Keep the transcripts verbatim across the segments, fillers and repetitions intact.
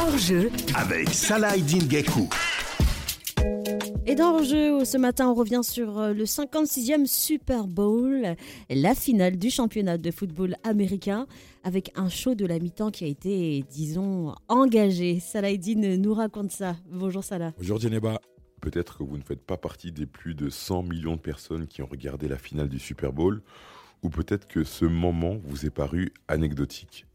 Hors-jeu avec Salah Eddine Gaikou. Et dans Hors-jeu, ce matin, on revient sur le cinquante-sixième Super Bowl, la finale du championnat de football américain, avec un show de la mi-temps qui a été, disons, engagé. Salah Eddine nous raconte ça. Bonjour Salah. Bonjour Djeneba. Peut-être que vous ne faites pas partie des plus de cent millions de personnes qui ont regardé la finale du Super Bowl, ou peut-être que ce moment vous est paru anecdotique.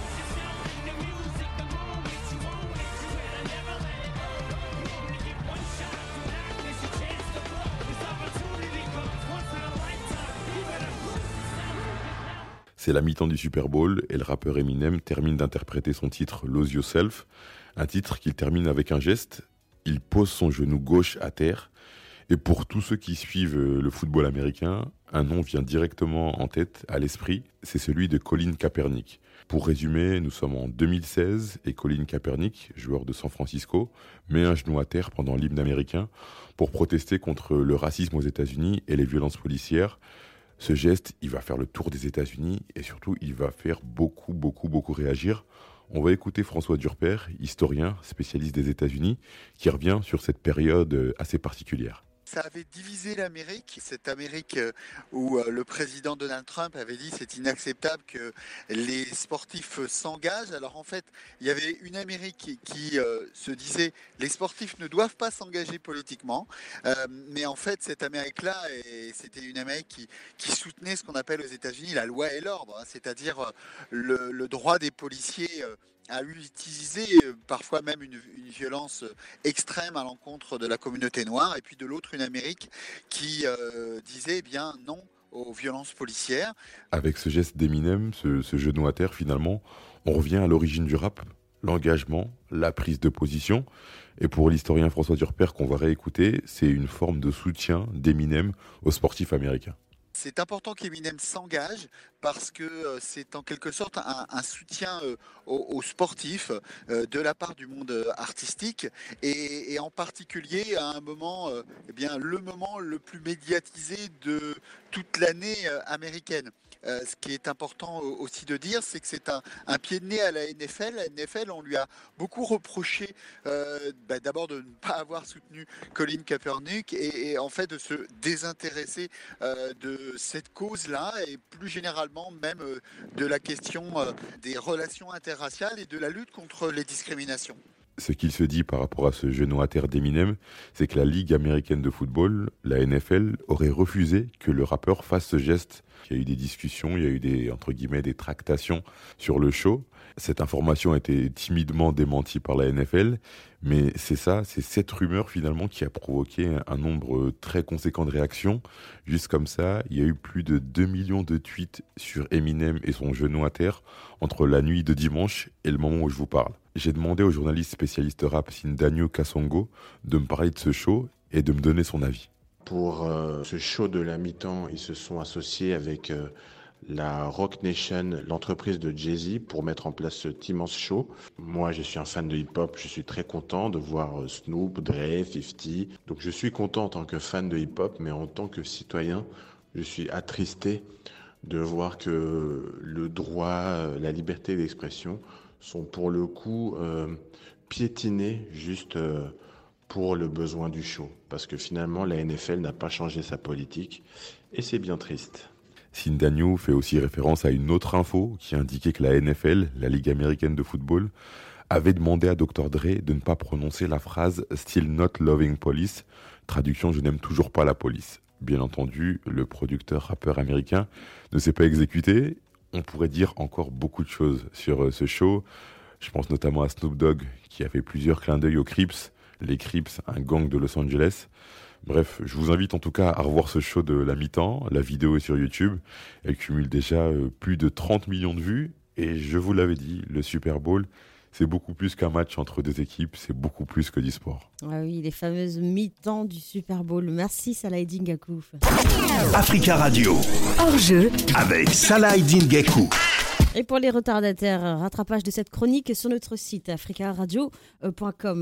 C'est la mi-temps du Super Bowl et le rappeur Eminem termine d'interpréter son titre « Lose Yourself », un titre qu'il termine avec un geste. Il pose son genou gauche à terre. Et pour tous ceux qui suivent le football américain, un nom vient directement en tête, à l'esprit, c'est celui de Colin Kaepernick. Pour résumer, nous sommes en deux mille seize et Colin Kaepernick, joueur de San Francisco, met un genou à terre pendant l'hymne américain pour protester contre le racisme aux États-Unis et les violences policières. Ce geste, il va faire le tour des États-Unis et surtout, il va faire beaucoup, beaucoup, beaucoup réagir. On va écouter François Durper, historien, spécialiste des États-Unis, qui revient sur cette période assez particulière. Ça avait divisé l'Amérique, cette Amérique où le président Donald Trump avait dit c'est inacceptable que les sportifs s'engagent. Alors en fait, il y avait une Amérique qui, qui euh, se disait les sportifs ne doivent pas s'engager politiquement. Euh, mais en fait, cette Amérique-là, et c'était une Amérique qui, qui soutenait ce qu'on appelle aux États-Unis la loi et l'ordre, hein, c'est-à-dire le, le droit des policiers euh, a utilisé parfois même une, une violence extrême à l'encontre de la communauté noire, et puis de l'autre une Amérique qui euh, disait eh bien non aux violences policières. Avec ce geste d'Eminem, ce, ce genou à terre finalement, on revient à l'origine du rap, l'engagement, la prise de position. Et pour l'historien François Durper qu'on va réécouter, c'est une forme de soutien d'Eminem aux sportifs américains. C'est important qu'Eminem s'engage parce que c'est en quelque sorte un, un soutien aux, aux sportifs de la part du monde artistique et, et en particulier à un moment, eh bien, le moment le plus médiatisé de toute l'année américaine. Euh, ce qui est important aussi de dire, c'est que c'est un, un pied de nez à la N F L. La N F L, on lui a beaucoup reproché euh, bah, d'abord de ne pas avoir soutenu Colin Kaepernick et, et en fait de se désintéresser euh, de cette cause-là et plus généralement même euh, de la question euh, des relations interraciales et de la lutte contre les discriminations. Ce qu'il se dit par rapport à ce genou à terre d'Eminem, c'est que la Ligue américaine de football, la N F L, aurait refusé que le rappeur fasse ce geste. Il y a eu des discussions, il y a eu des, entre guillemets, des tractations sur le show. Cette information a été timidement démentie par la N F L, mais c'est ça, c'est cette rumeur finalement qui a provoqué un nombre très conséquent de réactions. Juste comme ça, il y a eu plus de deux millions de tweets sur Eminem et son genou à terre entre la nuit de dimanche et le moment où je vous parle. J'ai demandé au journaliste spécialiste rap Sindanyo Kasongo de me parler de ce show et de me donner son avis. Pour euh, ce show de la mi-temps, ils se sont associés avec euh, la Roc Nation, l'entreprise de Jay-Z, pour mettre en place cet immense show. Moi, je suis un fan de hip-hop, je suis très content de voir euh, Snoop, Dre, cinquante. Donc je suis content en tant que fan de hip-hop, mais en tant que citoyen, je suis attristé de voir que le droit, euh, la liberté d'expression sont pour le coup euh, piétinés juste euh, pour le besoin du show. Parce que finalement, la N F L n'a pas changé sa politique et c'est bien triste. Sindanyo fait aussi référence à une autre info qui indiquait que la N F L, la Ligue américaine de football, avait demandé à docteur Dre de ne pas prononcer la phrase « Still not loving police », traduction « Je n'aime toujours pas la police ». Bien entendu, le producteur rappeur américain ne s'est pas exécuté. On pourrait dire encore beaucoup de choses sur ce show. Je pense notamment à Snoop Dogg qui a fait plusieurs clins d'œil aux Crips. Les Crips, un gang de Los Angeles. Bref, je vous invite en tout cas à revoir ce show de la mi-temps. La vidéo est sur YouTube. Elle cumule déjà plus de trente millions de vues. Et je vous l'avais dit, le Super Bowl, c'est beaucoup plus qu'un match entre deux équipes. C'est beaucoup plus que du sport. Ah oui, les fameuses mi-temps du Super Bowl. Merci Salah Eddine Gaikou. Africa Radio, hors-jeu avec Salah Eddine Gaikou. Et pour les retardataires, rattrapage de cette chronique sur notre site africa radio point com.